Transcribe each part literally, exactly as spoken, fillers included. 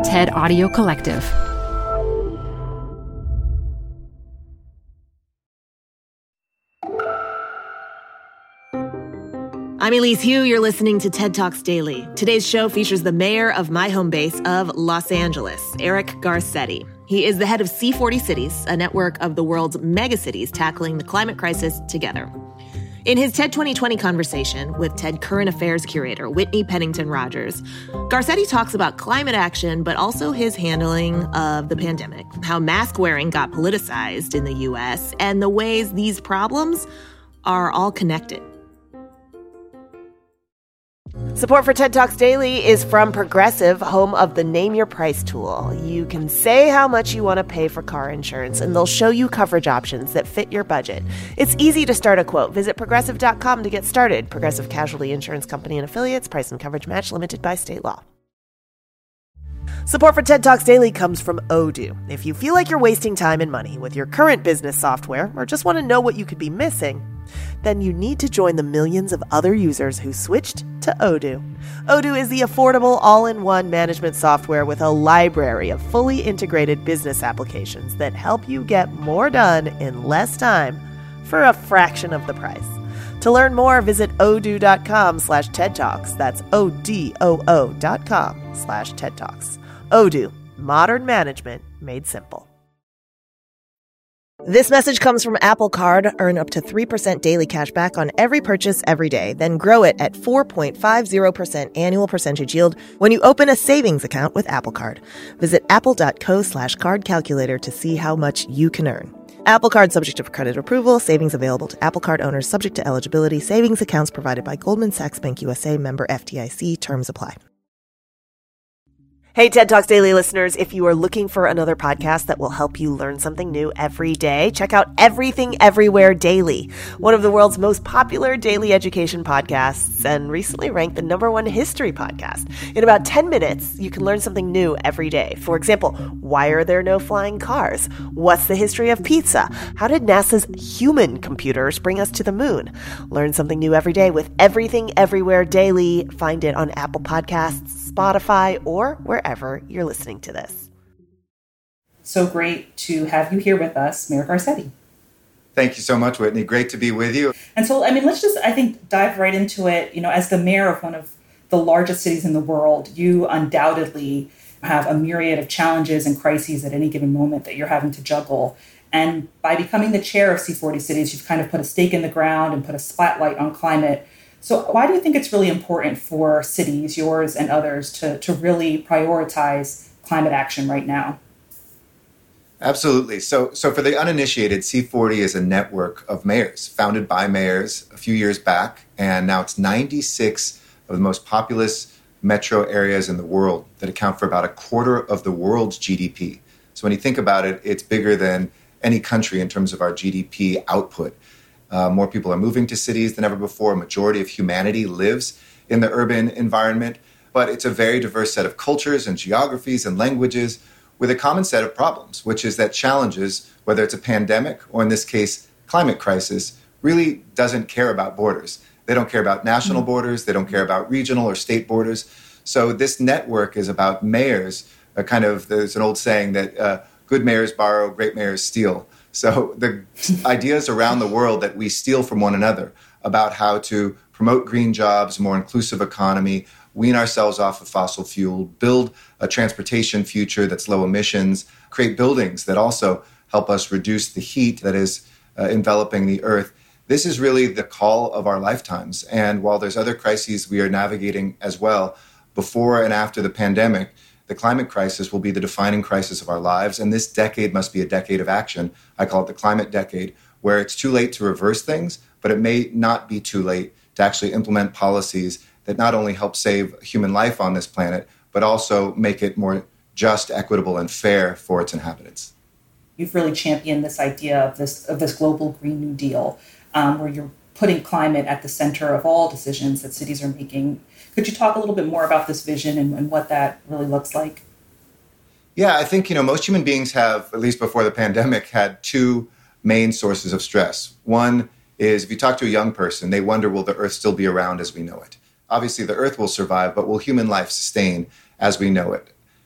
TED Audio Collective. I'm Elise Hu. You're listening to TED Talks Daily. Today's show features the mayor of my home base of Los Angeles, Eric Garcetti. He is the head of C forty Cities, a network of the world's megacities tackling the climate crisis together. In his TED twenty twenty conversation with TED Current Affairs curator Whitney Pennington Rogers, Garcetti talks about climate action, but also his handling of the pandemic, how mask wearing got politicized in the U S, and the ways these problems are all connected. Support for TED Talks Daily is from Progressive, home of the Name Your Price tool. You can say how much you want to pay for car insurance, and they'll show you coverage options that fit your budget. It's easy to start a quote. Visit progressive dot com to get started. Progressive Casualty Insurance Company and Affiliates. Price and coverage match limited by state law. Support for TED Talks Daily comes from Odoo. If you feel like you're wasting time and money with your current business software, or just want to know what you could be missing, then you need to join the millions of other users who switched to Odoo. Odoo is the affordable all-in-one management software with a library of fully integrated business applications that help you get more done in less time for a fraction of the price. To learn more, visit odoo.com slash TED Talks. That's O-D-O-O dot com slash TED Talks. Odoo, modern management made simple. This message comes from Apple Card. Earn up to three percent daily cash back on every purchase every day. Then grow it at four point five zero percent annual percentage yield when you open a savings account with Apple Card. Visit apple.co slash card calculator to see how much you can earn. Apple Card subject to credit approval. Savings available to Apple Card owners subject to eligibility. Savings accounts provided by Goldman Sachs Bank U S A, member F D I C. Terms apply. Hey, TED Talks Daily listeners, if you are looking for another podcast that will help you learn something new every day, check out Everything Everywhere Daily, one of the world's most popular daily education podcasts and recently ranked the number one history podcast. In about ten minutes, you can learn something new every day. For example, why are there no flying cars? What's the history of pizza? How did NASA's human computers bring us to the moon? Learn something new every day with Everything Everywhere Daily. Find it on Apple Podcasts, Spotify, or wherever you're listening to this. So great to have you here with us, Mayor Garcetti. Thank you so much, Whitney. Great to be with you. And so, I mean, let's just, I think, dive right into it. You know, as the mayor of one of the largest cities in the world, you undoubtedly have a myriad of challenges and crises at any given moment that you're having to juggle. And by becoming the chair of C forty Cities, you've kind of put a stake in the ground and put a spotlight on climate. So why do you think it's really important for cities, yours and others, to, to really prioritize climate action right now? Absolutely. So so for the uninitiated, C forty is a network of mayors, founded by mayors a few years back, and now it's ninety-six of the most populous metro areas in the world that account for about a quarter of the world's G D P. So when you think about it, it's bigger than any country in terms of our G D P output. Uh, more people are moving to cities than ever before. A majority of humanity lives in the urban environment, but it's a very diverse set of cultures and geographies and languages with a common set of problems, which is that challenges, whether it's a pandemic or in this case, climate crisis, really doesn't care about borders. They don't care about national borders. They don't care about regional or state borders. So this network is about mayors, a kind of, there's an old saying that uh, good mayors borrow, great mayors steal. So the ideas around the world that we steal from one another about how to promote green jobs, more inclusive economy, wean ourselves off of fossil fuel, build a transportation future that's low emissions, create buildings that also help us reduce the heat that is uh, enveloping the earth. This is really the call of our lifetimes. And while there's other crises we are navigating as well, before and after the pandemic, the climate crisis will be the defining crisis of our lives, and this decade must be a decade of action. I call it the climate decade, where it's too late to reverse things, but it may not be too late to actually implement policies that not only help save human life on this planet, but also make it more just, equitable, and fair for its inhabitants. You've really championed this idea of this of this global Green New Deal, um, where you're putting climate at the center of all decisions that cities are making. Could you talk a little bit more about this vision and, and what that really looks like? Yeah, I think, you know, most human beings have, at least before the pandemic, had two main sources of stress. One is if you talk to a young person, they wonder, will the earth still be around as we know it? Obviously, the earth will survive, but will human life sustain as we know it?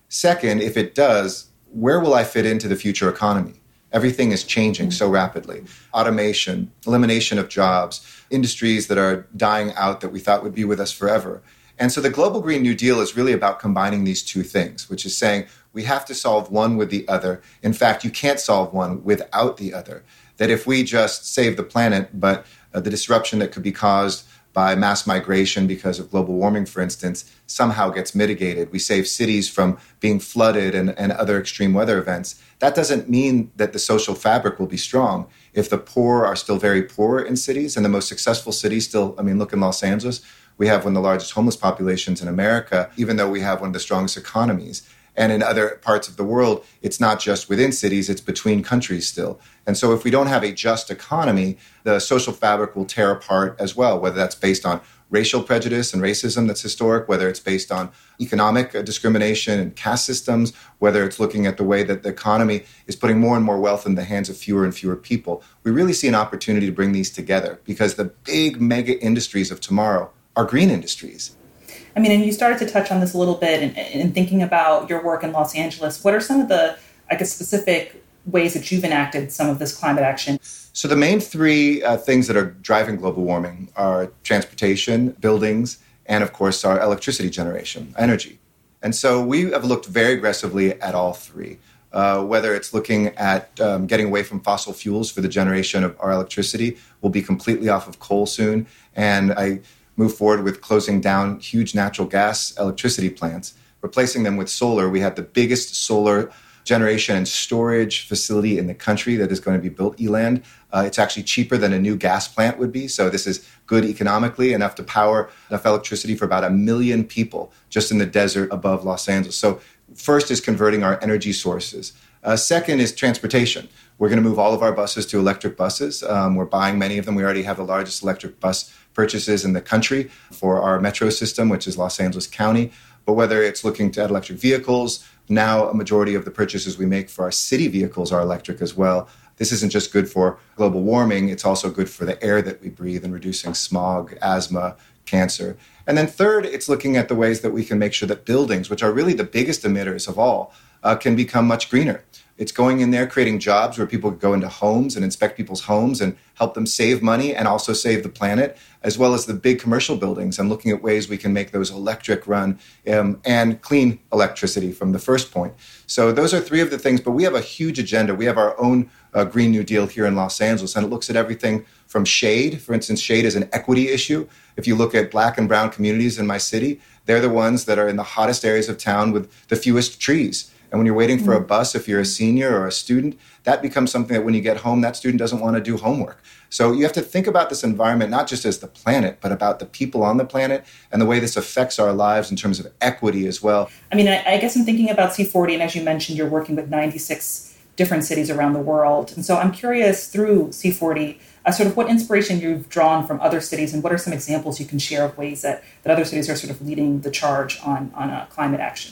Second, if it does, where will I fit into the future economy? Everything is changing so rapidly. Automation, elimination of jobs, industries that are dying out that we thought would be with us forever. And so the Global Green New Deal is really about combining these two things, which is saying we have to solve one with the other. In fact, you can't solve one without the other. That if we just save the planet, but uh, the disruption that could be caused by mass migration because of global warming, for instance, somehow gets mitigated. We save cities from being flooded and, and other extreme weather events. That doesn't mean that the social fabric will be strong. If the poor are still very poor in cities and the most successful cities still, I mean, look in Los Angeles, we have one of the largest homeless populations in America, even though we have one of the strongest economies. And in other parts of the world, it's not just within cities, it's between countries still. And so if we don't have a just economy, the social fabric will tear apart as well, whether that's based on racial prejudice and racism that's historic, whether it's based on economic discrimination and caste systems, whether it's looking at the way that the economy is putting more and more wealth in the hands of fewer and fewer people. We really see an opportunity to bring these together because the big mega industries of tomorrow are green industries. I mean, and you started to touch on this a little bit in, in thinking about your work in Los Angeles. What are some of the, I guess, specific ways that you've enacted some of this climate action? So the main three uh, things that are driving global warming are transportation, buildings, and of course our electricity generation, energy. And so we have looked very aggressively at all three, uh, whether it's looking at um, getting away from fossil fuels for the generation of our electricity. We'll be completely off of coal soon. And I move forward with closing down huge natural gas electricity plants, replacing them with solar. We have the biggest solar generation and storage facility in the country that is going to be built, Eland. Uh, it's actually cheaper than a new gas plant would be. So this is good economically, enough to power enough electricity for about a million people just in the desert above Los Angeles. So first is converting our energy sources. Uh, second is transportation. We're going to move all of our buses to electric buses. Um, we're buying many of them. We already have the largest electric bus purchases in the country for our metro system, which is Los Angeles County. But whether it's looking to add electric vehicles, now a majority of the purchases we make for our city vehicles are electric as well. This isn't just good for global warming, it's also good for the air that we breathe and reducing smog, asthma, cancer. And then third, it's looking at the ways that we can make sure that buildings, which are really the biggest emitters of all, uh, can become much greener. It's going in there, creating jobs where people go into homes and inspect people's homes and help them save money and also save the planet, as well as the big commercial buildings and looking at ways we can make those electric run um, and clean electricity from the first point. So those are three of the things, but we have a huge agenda. We have our own uh, Green New Deal here in Los Angeles, and it looks at everything from shade. For instance, shade is an equity issue. If you look at black and brown communities in my city, they're the ones that are in the hottest areas of town with the fewest trees. And when you're waiting for a bus, if you're a senior or a student, that becomes something that when you get home, that student doesn't want to do homework. So you have to think about this environment, not just as the planet, but about the people on the planet and the way this affects our lives in terms of equity as well. I mean, I, I guess I'm thinking about C forty, and as you mentioned, you're working with ninety-six different cities around the world. And so I'm curious through C forty, uh, sort of what inspiration you've drawn from other cities, and what are some examples you can share of ways that, that other cities are sort of leading the charge on, on uh, climate action?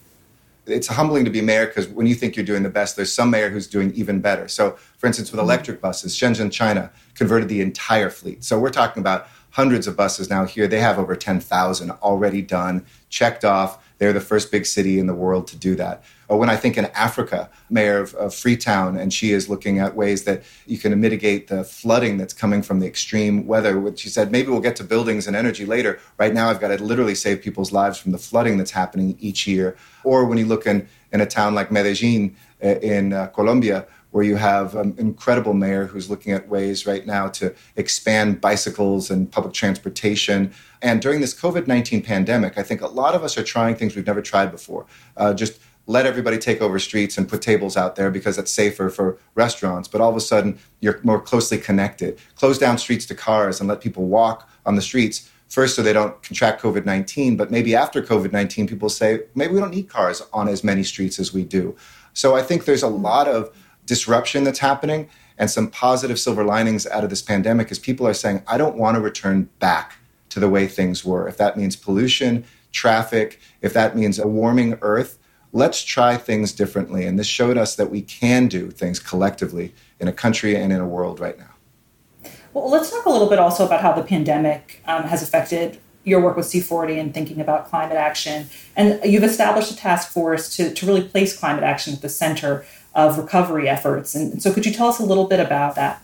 It's humbling to be mayor because when you think you're doing the best, there's some mayor who's doing even better. So, for instance, with electric buses, Shenzhen, China, converted the entire fleet. So we're talking about hundreds of buses now here. They have over ten thousand already done, checked off. They're the first big city in the world to do that. Or when I think in Africa, mayor of, of Freetown, and she is looking at ways that you can mitigate the flooding that's coming from the extreme weather. Which she said, maybe we'll get to buildings and energy later. Right now, I've got to literally save people's lives from the flooding that's happening each year. Or when you look in, in a town like Medellin uh, in uh, Colombia, where you have an incredible mayor who's looking at ways right now to expand bicycles and public transportation. And during this covid nineteen pandemic, I think a lot of us are trying things we've never tried before. Uh, just let everybody take over streets and put tables out there because it's safer for restaurants. But all of a sudden, you're more closely connected. Close down streets to cars and let people walk on the streets. First, so they don't contract covid nineteen, but maybe after covid nineteen, people say, maybe we don't need cars on as many streets as we do. So I think there's a lot of disruption that's happening and some positive silver linings out of this pandemic is people are saying, I don't want to return back to the way things were. If that means pollution, traffic, if that means a warming earth, let's try things differently. And this showed us that we can do things collectively in a country and in a world right now. Well, let's talk a little bit also about how the pandemic um, has affected your work with C forty and thinking about climate action. And you've established a task force to, to really place climate action at the center of recovery efforts. And so could you tell us a little bit about that?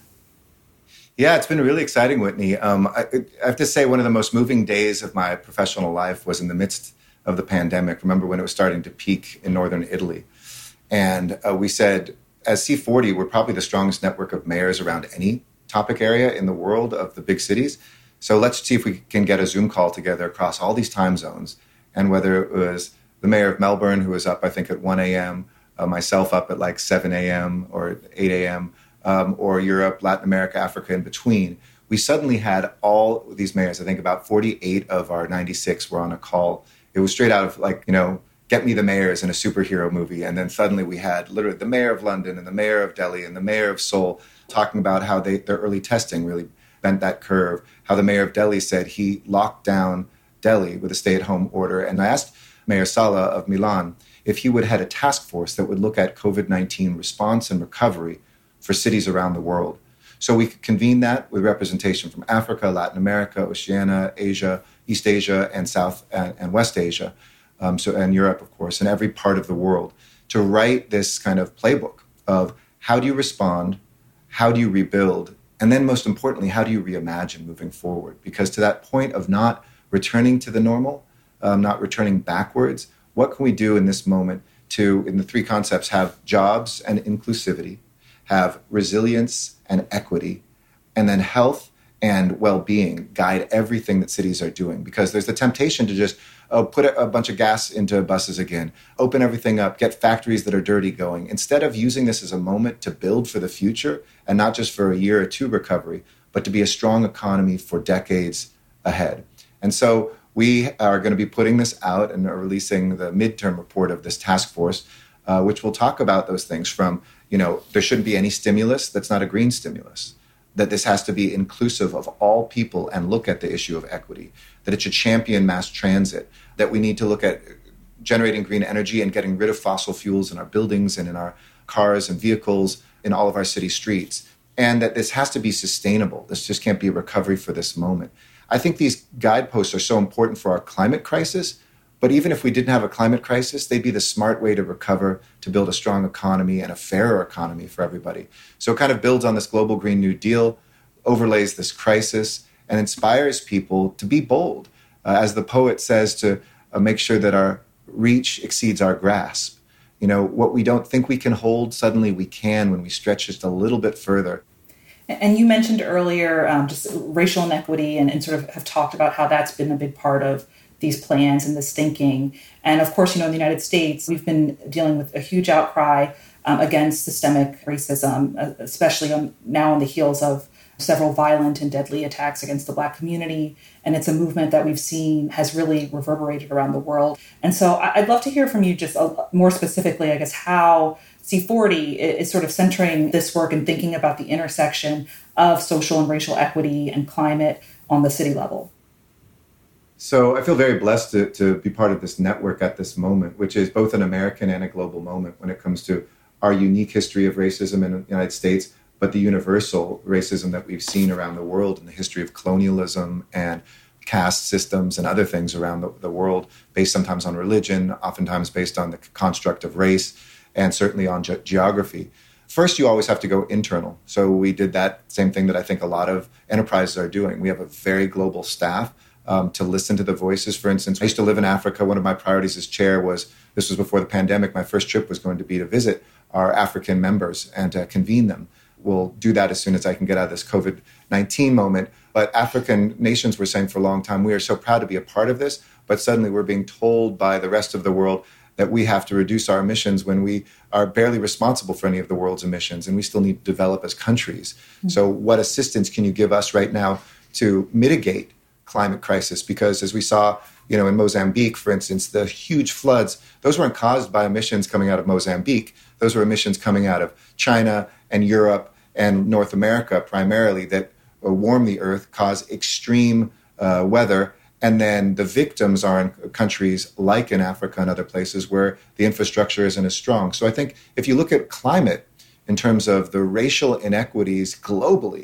Yeah, it's been really exciting, Whitney. Um, I, I have to say one of the most moving days of my professional life was in the midst of the pandemic. Remember when it was starting to peak in northern Italy. And uh, we said, as C forty, we're probably the strongest network of mayors around any topic area in the world of the big cities. So let's see if we can get a Zoom call together across all these time zones. And whether it was the mayor of Melbourne, who was up, I think, at one a.m., uh, myself up at like seven a.m. or eight a.m., um, or Europe, Latin America, Africa, in between, we suddenly had all these mayors. I think about forty-eight of our ninety-six were on a call. It was straight out of like, you know, Get Me the Mayors in a superhero movie. And then suddenly we had literally the mayor of London and the mayor of Delhi and the mayor of Seoul talking about how they, their early testing really bent that curve, how the mayor of Delhi said he locked down Delhi with a stay-at-home order. And I asked Mayor Sala of Milan if he would head a task force that would look at covid nineteen response and recovery for cities around the world. So we could convene that with representation from Africa, Latin America, Oceania, Asia, East Asia, and South and, and West Asia, um, so and Europe, of course, and every part of the world, to write this kind of playbook of how do you respond, how do you rebuild, and then most importantly, how do you reimagine moving forward? Because to that point of not returning to the normal, um, not returning backwards, what can we do in this moment to, in the three concepts, have jobs and inclusivity, have resilience and equity, and then health and well-being guide everything that cities are doing. Because there's the temptation to just oh, put a, a bunch of gas into buses again, open everything up, get factories that are dirty going, instead of using this as a moment to build for the future, and not just for a year or two recovery, but to be a strong economy for decades ahead. And so we are going to be putting this out and are releasing the midterm report of this task force, uh, which will talk about those things from, you know, there shouldn't be any stimulus that's not a green stimulus, that this has to be inclusive of all people and look at the issue of equity, that it should champion mass transit, that we need to look at generating green energy and getting rid of fossil fuels in our buildings and in our cars and vehicles in all of our city streets, and that this has to be sustainable. This just can't be a recovery for this moment. I think these guideposts are so important for our climate crisis, but even if we didn't have a climate crisis, they'd be the smart way to recover, to build a strong economy and a fairer economy for everybody. So it kind of builds on this global Green New Deal, overlays this crisis, and inspires people to be bold. Uh, as the poet says, to uh, make sure that our reach exceeds our grasp. You know, what we don't think we can hold, suddenly we can when we stretch just a little bit further. And you mentioned earlier um, just racial inequity and, and sort of have talked about how that's been a big part of these plans and this thinking. And of course, you know, in the United States, we've been dealing with a huge outcry um, against systemic racism, especially on, now on the heels of several violent and deadly attacks against the Black community. And it's a movement that we've seen has really reverberated around the world. And so I'd love to hear from you just a, more specifically, I guess, how C forty is sort of centering this work and thinking about the intersection of social and racial equity and climate on the city level. So I feel very blessed to, to be part of this network at this moment, which is both an American and a global moment when it comes to our unique history of racism in the United States, but the universal racism that we've seen around the world in the history of colonialism and caste systems and other things around the, the world, based sometimes on religion, oftentimes based on the construct of race, and certainly on ge- geography. First, you always have to go internal. So we did that same thing that I think a lot of enterprises are doing. We have a very global staff um, to listen to the voices. For instance, I used to live in Africa. One of my priorities as chair was, this was before the pandemic, my first trip was going to be to visit our African members and to convene them. We'll do that as soon as I can get out of this covid nineteen moment. But African nations were saying for a long time, we are so proud to be a part of this, but suddenly we're being told by the rest of the world that we have to reduce our emissions when we are barely responsible for any of the world's emissions, and we still need to develop as countries. Mm-hmm. So what assistance can you give us right now to mitigate climate crisis? Because as we saw, you know, in Mozambique, for instance, the huge floods, those weren't caused by emissions coming out of Mozambique. Those were emissions coming out of China and Europe and North America primarily that warm the earth, cause extreme uh, weather. And then the victims are in countries like in Africa and other places where the infrastructure isn't as strong. So I think if you look at climate in terms of the racial inequities globally,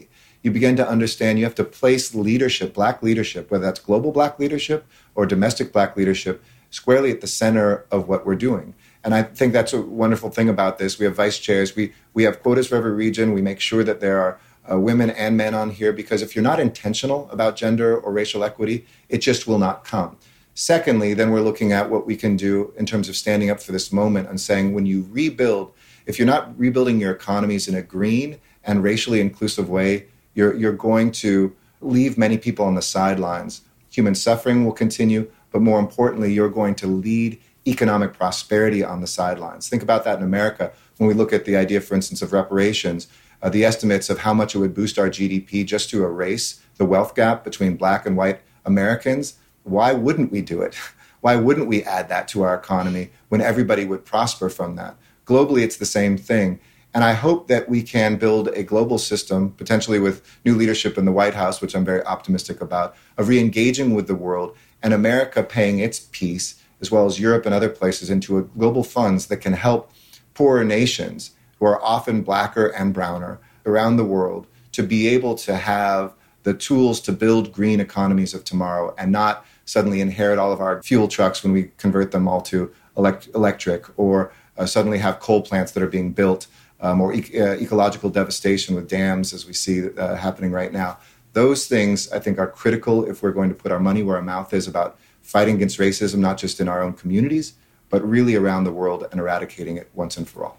you begin to understand you have to place leadership, Black leadership, whether that's global Black leadership or domestic Black leadership, squarely at the center of what we're doing. And I think that's a wonderful thing about this. We have vice chairs. We we have quotas for every region. We make sure that there are uh, women and men on here, because if you're not intentional about gender or racial equity, it just will not come. Secondly, then we're looking at what we can do in terms of standing up for this moment and saying, when you rebuild, if you're not rebuilding your economies in a green and racially inclusive way, you're you're going to leave many people on the sidelines. Human suffering will continue, but more importantly, you're going to lead economic prosperity on the sidelines. Think about that in America. When we look at the idea, for instance, of reparations, uh, the estimates of how much it would boost our G D P just to erase the wealth gap between Black and white Americans. Why wouldn't we do it? Why wouldn't we add that to our economy when everybody would prosper from that? Globally, it's the same thing. And I hope that we can build a global system, potentially with new leadership in the White House, which I'm very optimistic about, of re-engaging with the world and America paying its piece, as well as Europe and other places, into a global funds that can help poorer nations who are often Blacker and browner around the world to be able to have the tools to build green economies of tomorrow and not suddenly inherit all of our fuel trucks when we convert them all to elect- electric or uh, suddenly have coal plants that are being built um, or e- uh, ecological devastation with dams as we see uh, happening right now. Those things, I think, are critical if we're going to put our money where our mouth is about fighting against racism, not just in our own communities, but really around the world and eradicating it once and for all.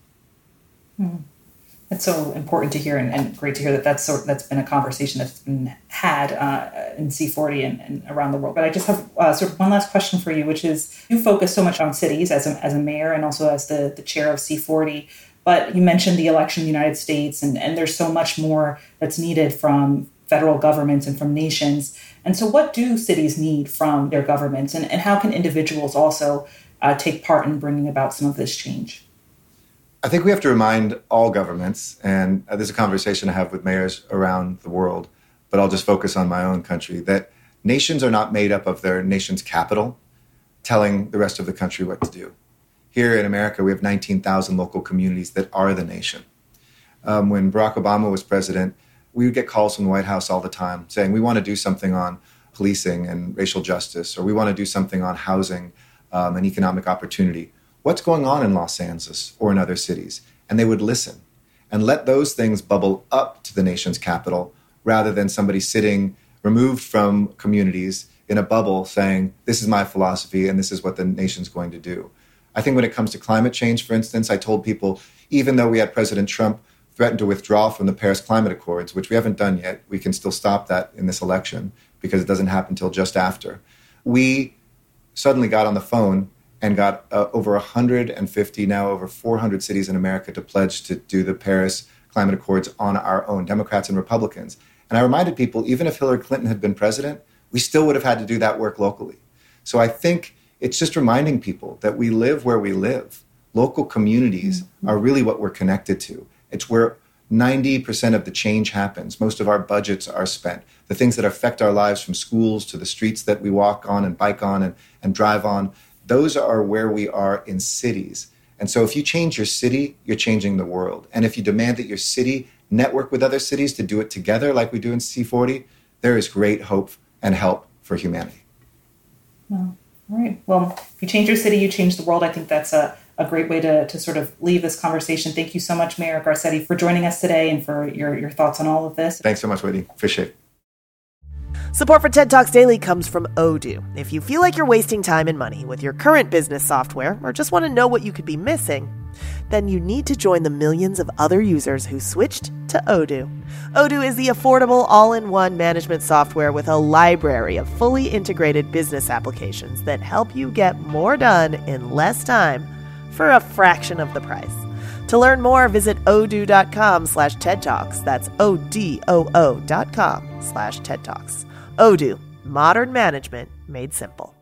Hmm. It's so important to hear, and, and great to hear that that's sort that's been a conversation that's been had uh, in C forty and, and around the world. But I just have uh, sort of one last question for you, which is, you focus so much on cities as a, as a mayor and also as the, the chair of C forty, but you mentioned the election in the United States, and, and there's so much more that's needed from federal governments and from nations. And so what do cities need from their governments, and, and how can individuals also uh, take part in bringing about some of this change? I think we have to remind all governments, and uh, there's a conversation I have with mayors around the world, but I'll just focus on my own country, that nations are not made up of their nation's capital telling the rest of the country what to do. Here in America, we have nineteen thousand local communities that are the nation. Um, when Barack Obama was president, we would get calls from the White House all the time saying, we want to do something on policing and racial justice, or we want to do something on housing um, and economic opportunity. What's going on in Los Angeles or in other cities? And they would listen and let those things bubble up to the nation's capital rather than somebody sitting removed from communities in a bubble saying, this is my philosophy and this is what the nation's going to do. I think when it comes to climate change, for instance, I told people, even though we had President Trump threaten to withdraw from the Paris Climate Accords, which we haven't done yet, we can still stop that in this election because it doesn't happen until just after. We suddenly got on the phone and got uh, over one hundred fifty, now over four hundred cities in America to pledge to do the Paris Climate Accords on our own, Democrats and Republicans. And I reminded people, even if Hillary Clinton had been president, we still would have had to do that work locally. So I think it's just reminding people that we live where we live. Local communities mm-hmm. are really what we're connected to. It's where ninety percent of the change happens. Most of our budgets are spent. The things that affect our lives, from schools to the streets that we walk on and bike on and, and drive on, those are where we are in cities. And so if you change your city, you're changing the world. And if you demand that your city network with other cities to do it together like we do in C forty, there is great hope and help for humanity. Well, all right. Well, if you change your city, you change the world. I think that's a, a great way to, to sort of leave this conversation. Thank you so much, Mayor Garcetti, for joining us today and for your, your thoughts on all of this. Thanks so much, Whitney. Appreciate it. Support for TED Talks Daily comes from Odoo. If you feel like you're wasting time and money with your current business software, or just want to know what you could be missing, then you need to join the millions of other users who switched to Odoo. Odoo is the affordable all-in-one management software with a library of fully integrated business applications that help you get more done in less time for a fraction of the price. To learn more, visit odoo.com slash TED Talks. That's O-D-O-O dot com slash TED Talks. Odoo, modern management made simple.